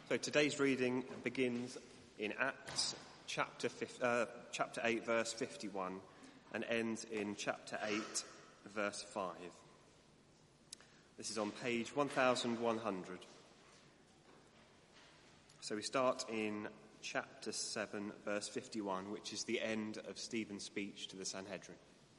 So today's reading begins in Acts chapter 8, verse 51, and ends in chapter 8, verse 5. This is on page 1100. So we start in chapter 7, verse 51, which is the end of Stephen's speech to the Sanhedrin.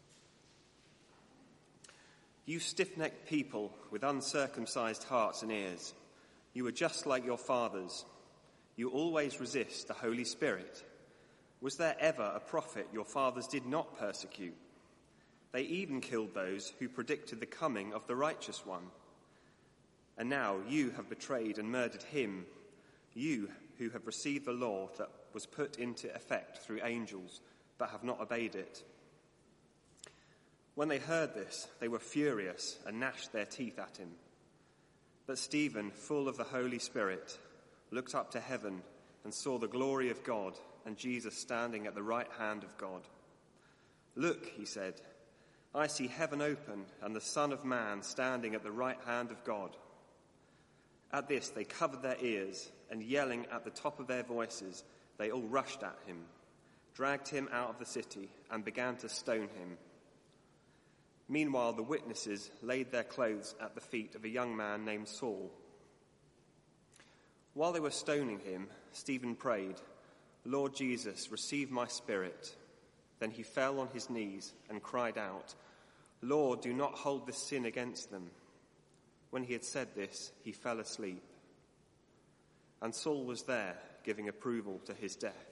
You stiff-necked people with uncircumcised hearts and ears, you are just like your fathers. You always resist the Holy Spirit. Was there ever a prophet your fathers did not persecute? They even killed those who predicted the coming of the righteous one. And now you have betrayed and murdered him, you who have received the law that was put into effect through angels, but have not obeyed it. When they heard this, they were furious and gnashed their teeth at him. But Stephen, full of the Holy Spirit, looked up to heaven and saw the glory of God and Jesus standing at the right hand of God. Look, he said, I see heaven open and the Son of Man standing at the right hand of God. At this they covered their ears, and yelling at the top of their voices, they all rushed at him, dragged him out of the city, and began to stone him. Meanwhile, the witnesses laid their clothes at the feet of a young man named Saul. While they were stoning him, Stephen prayed, Lord Jesus, receive my spirit. Then he fell on his knees and cried out, Lord, do not hold this sin against them. When he had said this, he fell asleep. And Saul was there, giving approval to his death.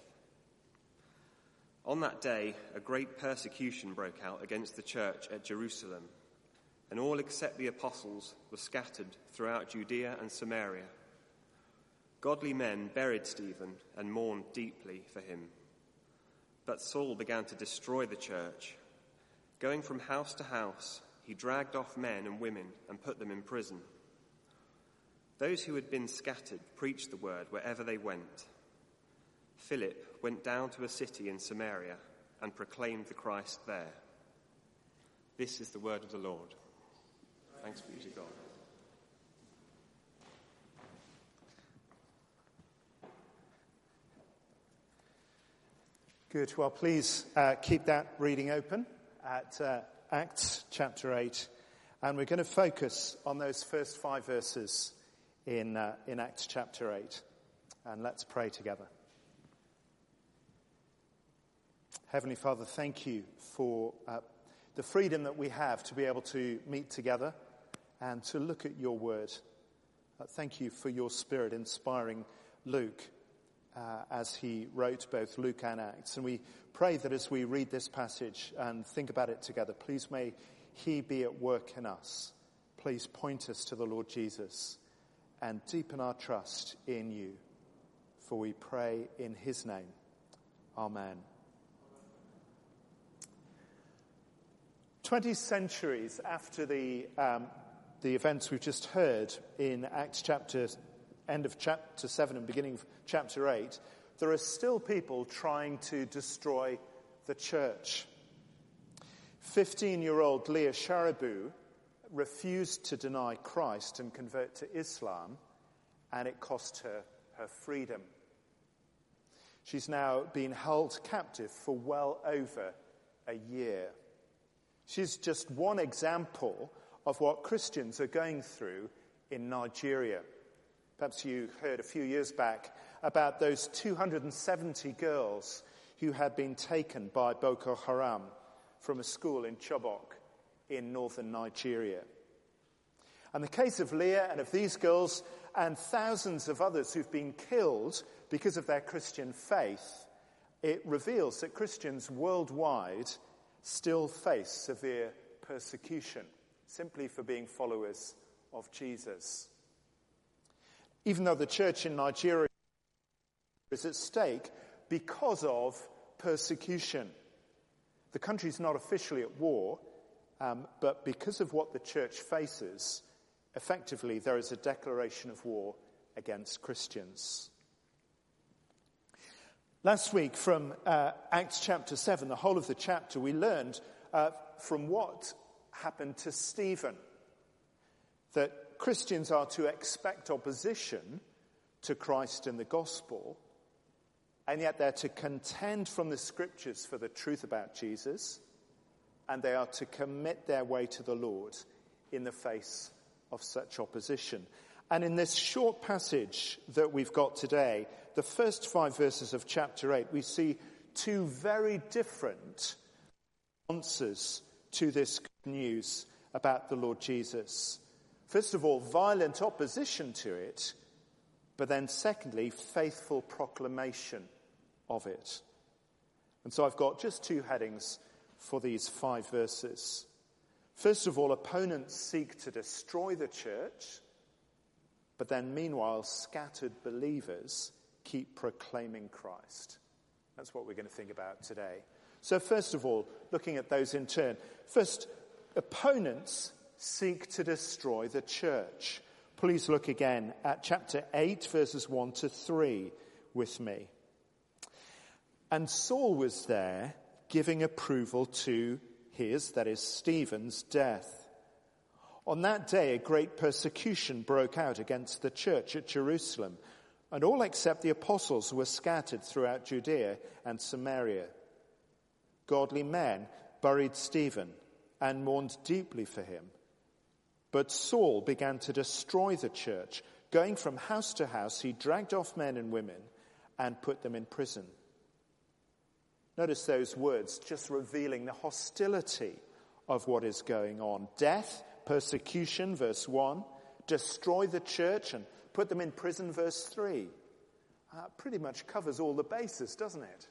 On that day, a great persecution broke out against the church at Jerusalem, and all except the apostles were scattered throughout Judea and Samaria. Godly men buried Stephen and mourned deeply for him. But Saul began to destroy the church. Going from house to house, he dragged off men and women and put them in prison. Those who had been scattered preached the word wherever they went. Philip went down to a city in Samaria and proclaimed the Christ there. This is the word of the Lord. Thanks be to God. Good. Well, please keep that reading open at Acts chapter 8. And we're going to focus on those first 5 verses in Acts chapter 8. And let's pray together. Heavenly Father, thank you for the freedom that we have to be able to meet together and to look at your word. Thank you for your Spirit inspiring Luke as he wrote both Luke and Acts. And we pray that as we read this passage and think about it together, please may he be at work in us. Please point us to the Lord Jesus and deepen our trust in you. For we pray in his name. Amen. 20 centuries after the events we've just heard in Acts end of chapter 7 and beginning of chapter 8, there are still people trying to destroy the church. 15-year-old Leah Sharibu refused to deny Christ and convert to Islam, and it cost her her freedom. She's now been held captive for well over a year. She's just one example of what Christians are going through in Nigeria. Perhaps you heard a few years back about those 270 girls who had been taken by Boko Haram from a school in Chibok in northern Nigeria. And the case of Leah and of these girls and thousands of others who've been killed because of their Christian faith, it reveals that Christians worldwide still face severe persecution simply for being followers of Jesus. Even though the church in Nigeria is at stake because of persecution. The country's not officially at war, but because of what the church faces, effectively there is a declaration of war against Christians. Last week from Acts chapter 7, the whole of the chapter, we learned from what happened to Stephen that Christians are to expect opposition to Christ and the gospel, and yet they're to contend from the scriptures for the truth about Jesus, and they are to commit their way to the Lord in the face of such opposition. And in this short passage that we've got today, the first 5 verses of chapter 8, we see 2 very different answers to this good news about the Lord Jesus. First of all, violent opposition to it, but then secondly, faithful proclamation of it. And so I've got just 2 headings for these 5 verses. First of all, opponents seek to destroy the church, but then meanwhile, scattered believers keep proclaiming Christ. That's what we're going to think about today. So first of all, looking at those in turn. First, opponents seek to destroy the church. Please look again at chapter 8, verses 1 to 3 with me. And Saul was there giving approval to his, that is Stephen's, death. On that day, a great persecution broke out against the church at Jerusalem, and all except the apostles were scattered throughout Judea and Samaria. Godly men buried Stephen and mourned deeply for him. But Saul began to destroy the church. Going from house to house, he dragged off men and women and put them in prison. Notice those words just revealing the hostility of what is going on. Death, persecution, verse 1. Destroy the church and put them in prison, verse 3. Pretty much covers all the bases, doesn't it?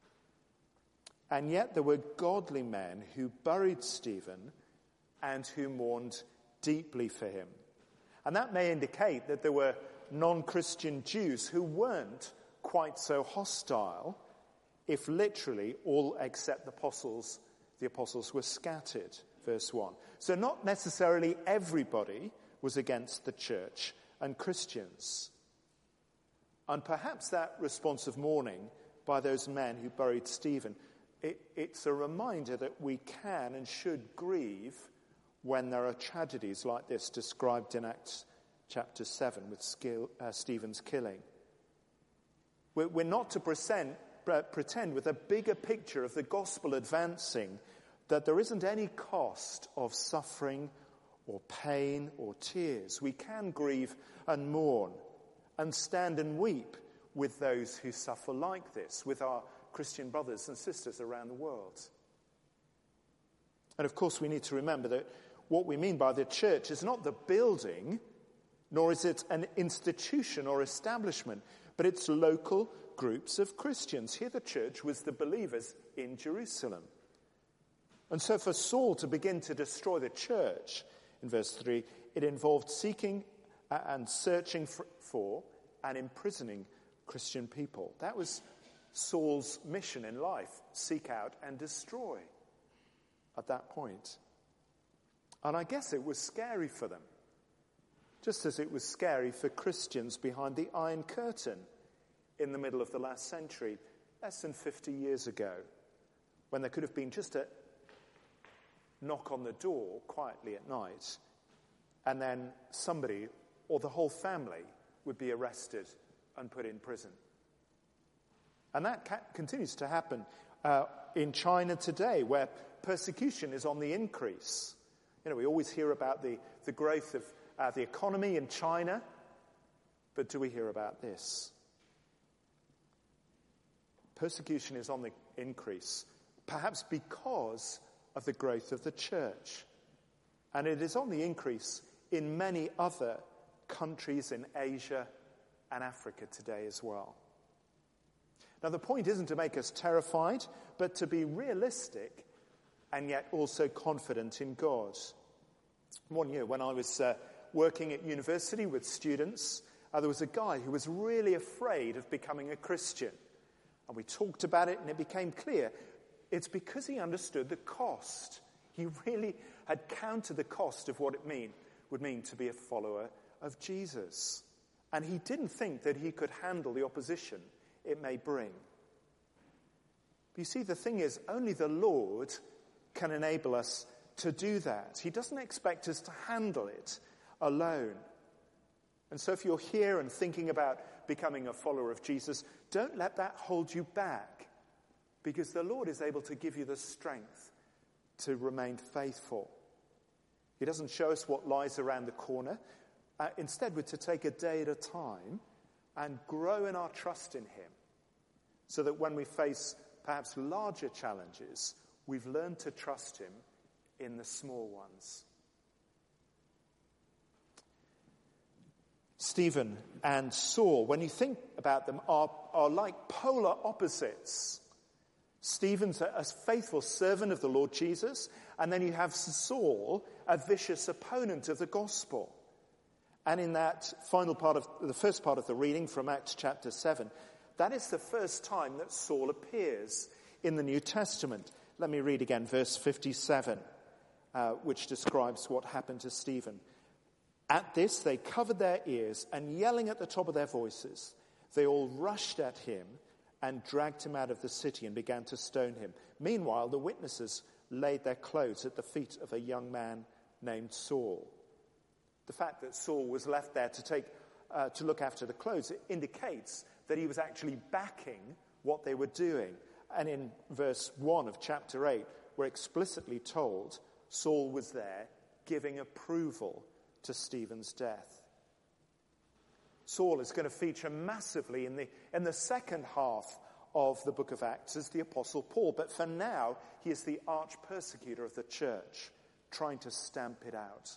And yet there were godly men who buried Stephen and who mourned deeply for him. And that may indicate that there were non-Christian Jews who weren't quite so hostile if literally all except the apostles were scattered, verse 1. So not necessarily everybody was against the church and Christians. And perhaps that response of mourning by those men who buried Stephen, it's a reminder that we can and should grieve when there are tragedies like this described in Acts chapter 7 with Stephen's killing. We're not to pretend with a bigger picture of the gospel advancing that there isn't any cost of suffering or pain or tears. We can grieve and mourn and stand and weep with those who suffer like this, with our Christian brothers and sisters around the world. And of course we need to remember that what we mean by the church is not the building, nor is it an institution or establishment, but it's local groups of Christians. Here the church was the believers in Jerusalem. And so for Saul to begin to destroy the church, in verse 3, it involved seeking and searching for and imprisoning Christian people. That was Saul's mission in life, seek out and destroy at that point. And I guess it was scary for them, just as it was scary for Christians behind the Iron Curtain in the middle of the last century, less than 50 years ago, when there could have been just a knock on the door quietly at night, and then somebody or the whole family would be arrested and put in prison. And that continues to happen in China today, where persecution is on the increase. You know, we always hear about the growth of the economy in China, but do we hear about this? Persecution is on the increase, perhaps because of the growth of the church. And it is on the increase in many other countries in Asia and Africa today as well. Now, the point isn't to make us terrified, but to be realistic and yet also confident in God. One year when I was working at university with students, there was a guy who was really afraid of becoming a Christian. And we talked about it, and it became clear it's because he understood the cost. He really had counted the cost of what it would mean to be a follower of Jesus. And he didn't think that he could handle the opposition it may bring. But you see, the thing is, only the Lord can enable us to do that. He doesn't expect us to handle it alone. And so if you're here and thinking about becoming a follower of Jesus, don't let that hold you back, because the Lord is able to give you the strength to remain faithful. He doesn't show us what lies around the corner. Instead, we're to take a day at a time and grow in our trust in him, so that when we face perhaps larger challenges, we've learned to trust him in the small ones. Stephen and Saul, when you think about them, are like polar opposites. Stephen's a faithful servant of the Lord Jesus, and then you have Saul, a vicious opponent of the gospel. And in that final part of the first part of the reading from Acts chapter 7, that is the first time that Saul appears in the New Testament. Let me read again verse 57, which describes what happened to Stephen. At this, they covered their ears, and yelling at the top of their voices, they all rushed at him and dragged him out of the city and began to stone him. Meanwhile, the witnesses laid their clothes at the feet of a young man named Saul. The fact that Saul was left there to look after the clothes indicates that he was actually backing what they were doing. And in verse 1 of chapter 8, we're explicitly told Saul was there giving approval to Stephen's death. Saul is going to feature massively in the second half of the book of Acts as the Apostle Paul, but for now he is the arch persecutor of the church, trying to stamp it out.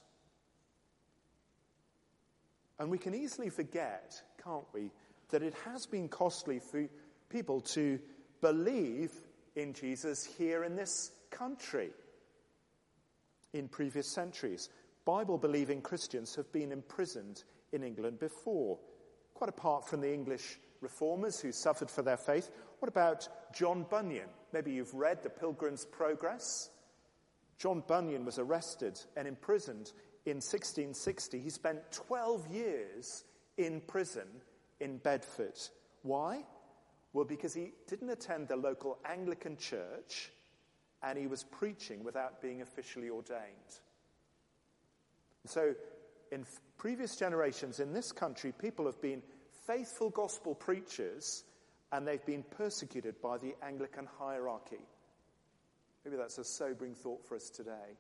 And we can easily forget, can't we, that it has been costly for people to believe in Jesus here in this country. In previous centuries, Bible-believing Christians have been imprisoned in England before. Quite apart from the English reformers who suffered for their faith, what about John Bunyan? Maybe you've read The Pilgrim's Progress. John Bunyan was arrested and imprisoned in 1660. He spent 12 years in prison in Bedford. Why? Well, because he didn't attend the local Anglican church and he was preaching without being officially ordained. So, in previous generations in this country, people have been faithful gospel preachers and they've been persecuted by the Anglican hierarchy. Maybe that's a sobering thought for us today.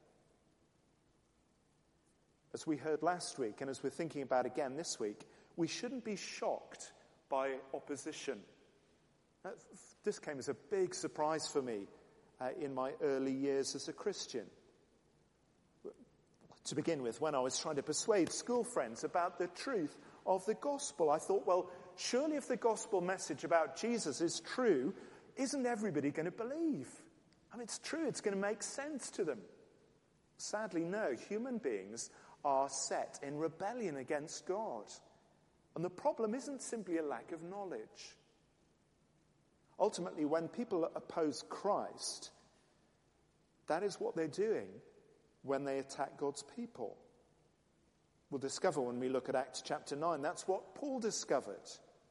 As we heard last week, and as we're thinking about again this week, we shouldn't be shocked by opposition. This came as a big surprise for me in my early years as a Christian. To begin with, when I was trying to persuade school friends about the truth of the gospel, I thought, well, surely if the gospel message about Jesus is true, isn't everybody going to believe? I mean, it's true, it's going to make sense to them. Sadly, no. Human beings are set in rebellion against God. And the problem isn't simply a lack of knowledge. Ultimately, when people oppose Christ, that is what they're doing when they attack God's people. We'll discover when we look at Acts chapter 9, that's what Paul discovered.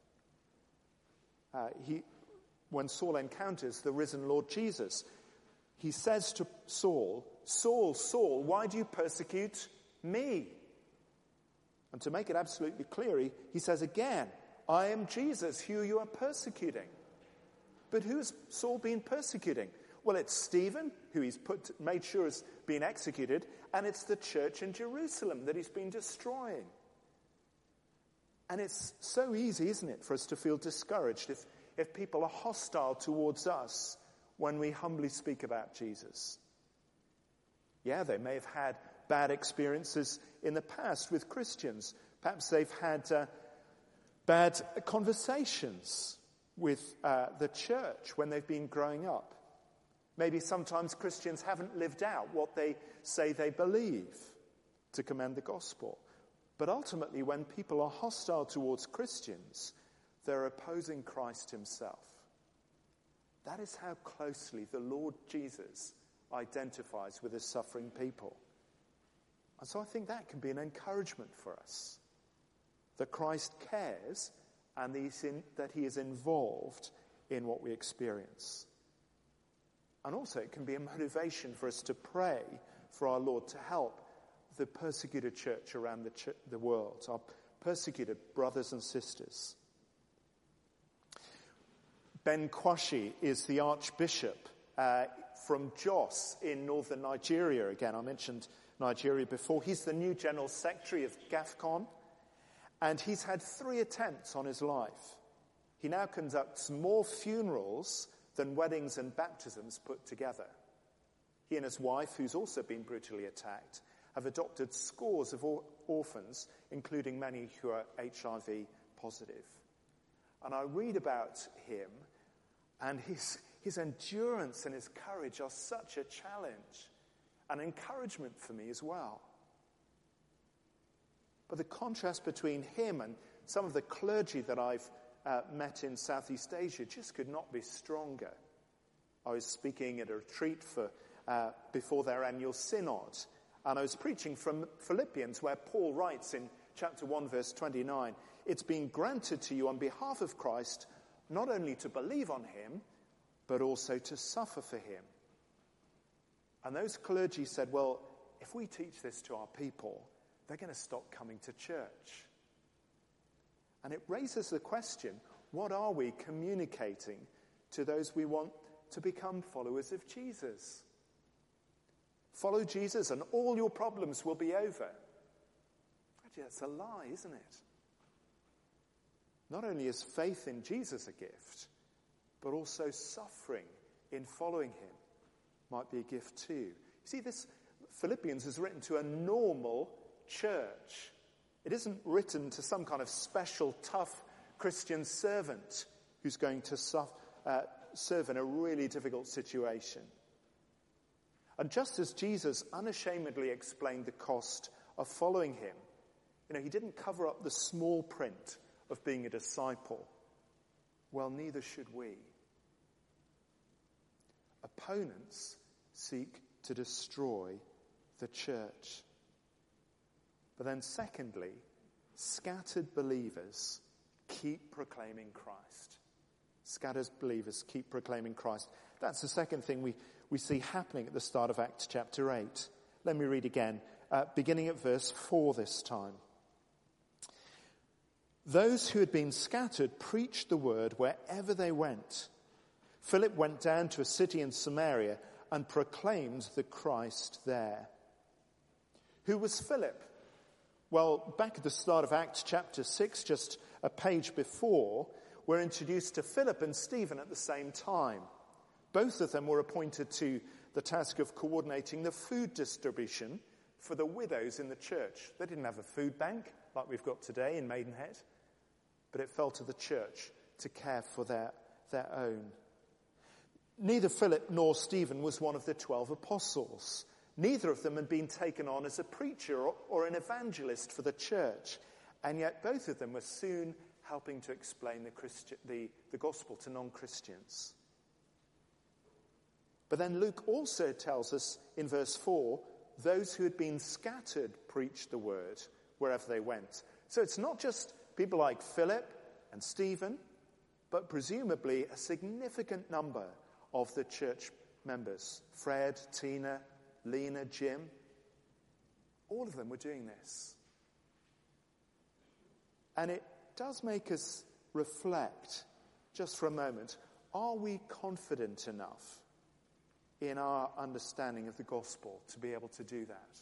When Saul encounters the risen Lord Jesus, he says to Saul, "Saul, Saul, why do you persecute me?" And to make it absolutely clear, he says again, "I am Jesus, who you are persecuting." But who has Saul been persecuting? Well, it's Stephen, who he's made sure has been executed, and it's the church in Jerusalem that he's been destroying. And it's so easy, isn't it, for us to feel discouraged if people are hostile towards us when we humbly speak about Jesus. Yeah, they may have had bad experiences in the past with Christians. Perhaps they've had bad conversations with the church when they've been growing up. Maybe sometimes Christians haven't lived out what they say they believe to commend the gospel. But ultimately, when people are hostile towards Christians, they're opposing Christ himself. That is how closely the Lord Jesus identifies with his suffering people. And so I think that can be an encouragement for us, that Christ cares and that he is involved in what we experience. And also it can be a motivation for us to pray for our Lord to help the persecuted church around the world, our persecuted brothers and sisters. Ben Kwashi is the Archbishop from Jos in northern Nigeria. Again, I mentioned Nigeria before. He's the new General Secretary of GAFCON, and he's had 3 attempts on his life. He now conducts more funerals than weddings and baptisms put together. He and his wife, who's also been brutally attacked, have adopted scores of orphans, including many who are HIV positive. And I read about him, and his endurance and his courage are such a challenge, an encouragement for me as well. But the contrast between him and some of the clergy that I've met in Southeast Asia just could not be stronger. I was speaking at a retreat before their annual synod, and I was preaching from Philippians, where Paul writes in chapter 1, verse 29, "It's been granted to you on behalf of Christ not only to believe on him, but also to suffer for him." And those clergy said, well, if we teach this to our people, they're going to stop coming to church. And it raises the question, what are we communicating to those we want to become followers of Jesus? Follow Jesus and all your problems will be over. Actually, that's a lie, isn't it? Not only is faith in Jesus a gift, but also suffering in following him might be a gift too. You see, this Philippians is written to a normal church. It isn't written to some kind of special, tough Christian servant who's going to serve in a really difficult situation. And just as Jesus unashamedly explained the cost of following him, he didn't cover up the small print of being a disciple. Well, neither should we. Opponents seek to destroy the church. But then secondly, scattered believers keep proclaiming Christ. Scattered believers keep proclaiming Christ. That's the second thing we see happening at the start of Acts chapter 8. Let me read again, beginning at verse 4 this time. Those who had been scattered preached the word wherever they went. Philip went down to a city in Samaria and proclaimed the Christ there. Who was Philip? Well, back at the start of Acts chapter 6, just a page before, we're introduced to Philip and Stephen at the same time. Both of them were appointed to the task of coordinating the food distribution for the widows in the church. They didn't have a food bank like we've got today in Maidenhead, but it fell to the church to care for their own. Neither Philip nor Stephen was one of the 12 apostles. Neither of them had been taken on as a preacher or an evangelist for the church, and yet both of them were soon helping to explain the gospel to non-Christians. But then Luke also tells us in verse 4, those who had been scattered preached the word wherever they went. So it's not just people like Philip and Stephen, but presumably a significant number of the church members. Fred, Tina, Lena, Jim, all of them were doing this. And it does make us reflect, just for a moment, are we confident enough in our understanding of the gospel to be able to do that?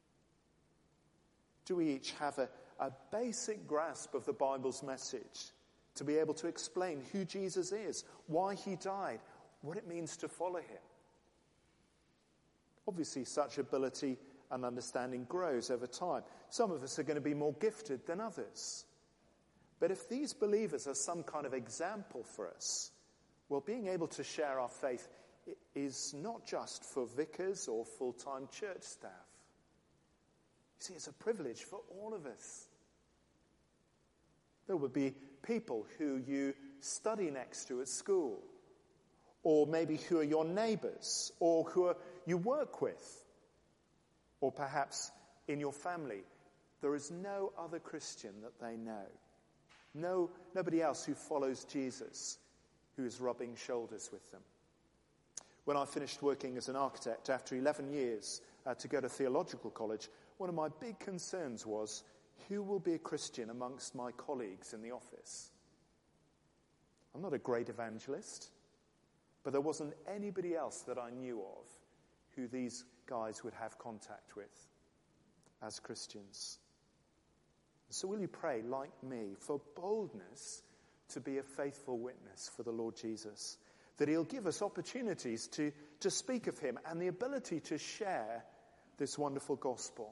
Do we each have a basic grasp of the Bible's message to be able to explain who Jesus is, why he died, what it means to follow him? Obviously, such ability and understanding grows over time. Some of us are going to be more gifted than others. But if these believers are some kind of example for us, well, being able to share our faith is not just for vicars or full-time church staff. You see, it's a privilege for all of us. There will be people who you study next to at school, or maybe who are your neighbours, or who you work with, or perhaps in your family. There is no other Christian that they know. Nobody else who follows Jesus who is rubbing shoulders with them. When I finished working as an architect after 11 years to go to theological college, one of my big concerns was, who will be a Christian amongst my colleagues in the office? I'm not a great evangelist, but there wasn't anybody else that I knew of who these guys would have contact with as Christians. So will you pray, like me, for boldness to be a faithful witness for the Lord Jesus? That he'll give us opportunities to speak of him and the ability to share this wonderful gospel.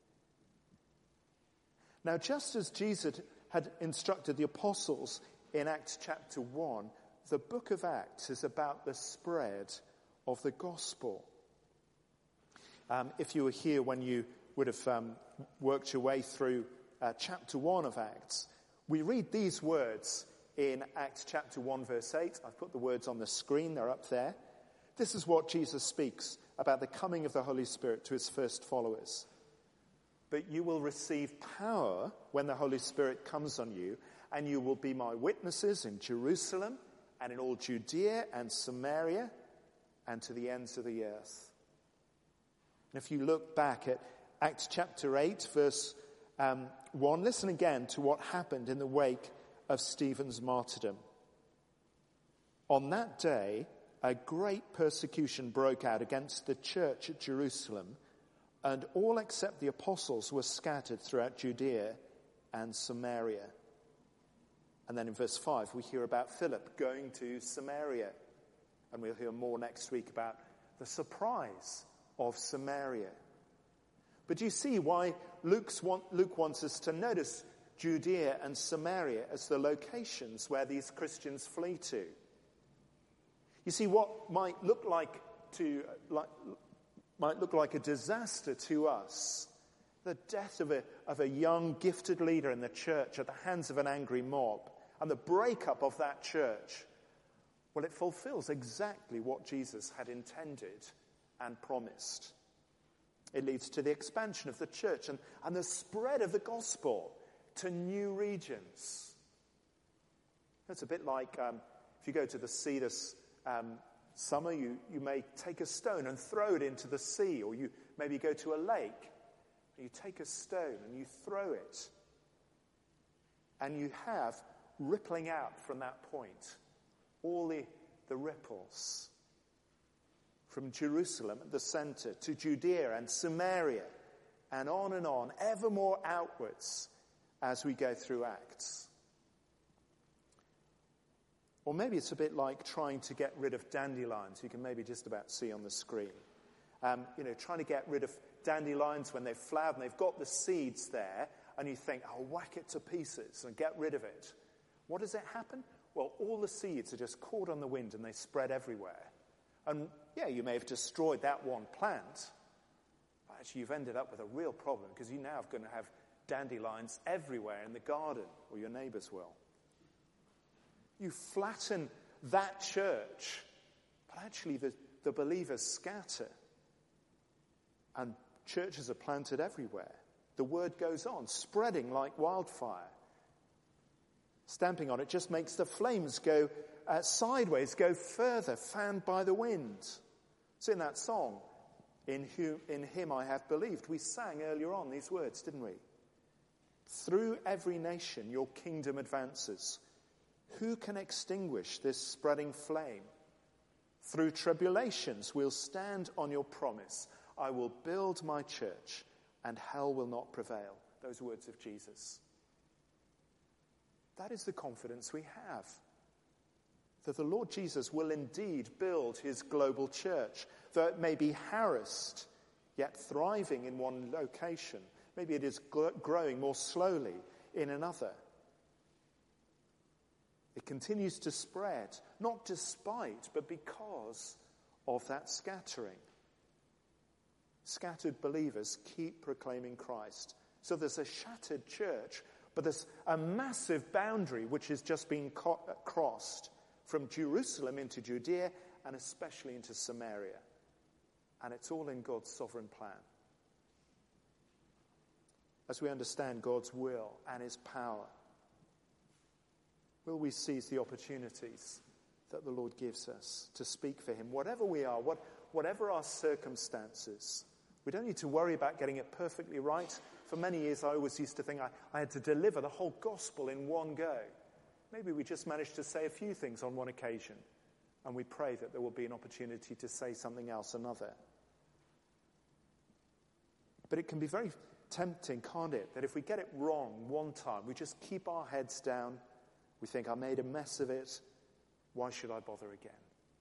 Now, just as Jesus had instructed the apostles in Acts chapter 1, the book of Acts is about the spread of the gospel. If you were here when you would have worked your way through chapter 1 of Acts, we read these words in Acts chapter 1 verse 8. I've put the words on the screen, they're up there. This is what Jesus speaks about the coming of the Holy Spirit to his first followers. But you will receive power when the Holy Spirit comes on you, and you will be my witnesses in Jerusalem and in all Judea and Samaria and to the ends of the earth. And if you look back at Acts chapter 8 verse 1, listen again to what happened in the wake of Stephen's martyrdom. On that day, a great persecution broke out against the church at Jerusalem, and all except the apostles were scattered throughout Judea and Samaria. And then in verse 5, we hear about Philip going to Samaria. And we'll hear more next week about the surprise of Samaria. But do you see why Luke wants us to notice Judea and Samaria as the locations where these Christians flee to? You see, what might look like a disaster to us, the death of a young, gifted leader in the church at the hands of an angry mob, and the breakup of that church, well, it fulfills exactly what Jesus had intended and promised. It leads to the expansion of the church and the spread of the gospel to new regions. It's a bit like if you go to the sea this summer, you may take a stone and throw it into the sea, or you maybe go to a lake, and you take a stone and you throw it, and you have rippling out from that point all the ripples from Jerusalem at the center to Judea and Samaria and on, ever more outwards as we go through Acts. Or maybe it's a bit like trying to get rid of dandelions. You can maybe just about see on the screen. Trying to get rid of dandelions when they've flowered and they've got the seeds there, and you think, I'll whack it to pieces and get rid of it. What does it happen? Well, all the seeds are just caught on the wind and they spread everywhere. And yeah, you may have destroyed that one plant, but actually you've ended up with a real problem, because you now are going to have dandelions everywhere in the garden, or your neighbours will. You flatten that church, but actually the believers scatter. And churches are planted everywhere. The word goes on, spreading like wildfire. Stamping on it just makes the flames go sideways, go further, fanned by the wind. So in that song, in him I have believed, we sang earlier on these words, didn't we? Through every nation your kingdom advances. Who can extinguish this spreading flame? Through tribulations we'll stand on your promise. I will build my church, and hell will not prevail. Those words of Jesus. That is the confidence we have. That the Lord Jesus will indeed build his global church, though it may be harassed, yet thriving in one location. Maybe it is growing more slowly in another. It continues to spread, not despite, but because of that scattering. Scattered believers keep proclaiming Christ. So there's a shattered church, but there's a massive boundary which has just been crossed from Jerusalem into Judea and especially into Samaria. And it's all in God's sovereign plan. As we understand God's will and his power, will we seize the opportunities that the Lord gives us to speak for him? Whatever we are, whatever our circumstances, we don't need to worry about getting it perfectly right. For many years I always used to think I had to deliver the whole gospel in one go. maybe we just managed to say a few things on one occasion, and we pray that there will be an opportunity to say something else another. But it can be very tempting, can't it, that if we get it wrong one time, we just keep our heads down. We think, I made a mess of it. Why should I bother again?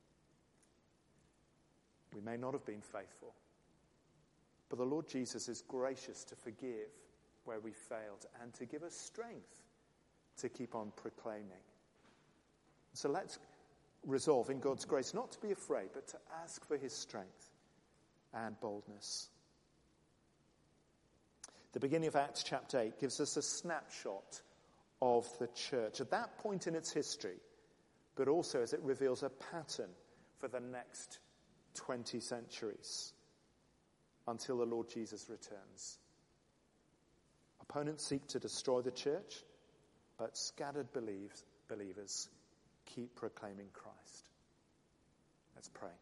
We may not have been faithful, but the Lord Jesus is gracious to forgive where we failed and to give us strength to keep on proclaiming. So let's resolve in God's grace not to be afraid, but to ask for his strength and boldness. The beginning of Acts chapter 8 gives us a snapshot of the church at that point in its history, but also as it reveals a pattern for the next 20 centuries until the Lord Jesus returns. Opponents seek to destroy the church, but scattered believers keep proclaiming Christ. Let's pray.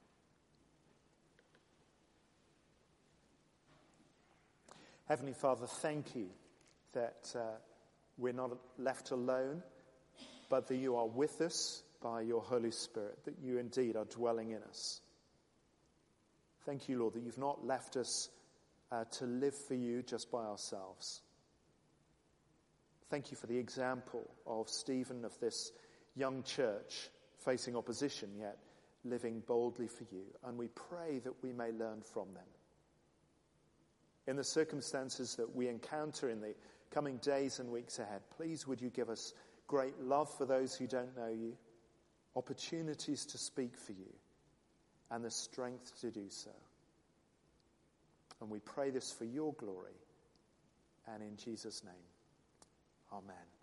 Heavenly Father, thank you that we're not left alone, but that you are with us by your Holy Spirit, that you indeed are dwelling in us. Thank you, Lord, that you've not left us to live for you just by ourselves. Thank you for the example of Stephen, of this young church facing opposition, yet living boldly for you. And we pray that we may learn from them. In the circumstances that we encounter in the coming days and weeks ahead, please would you give us great love for those who don't know you, opportunities to speak for you, and the strength to do so. And we pray this for your glory, and in Jesus' name, amen.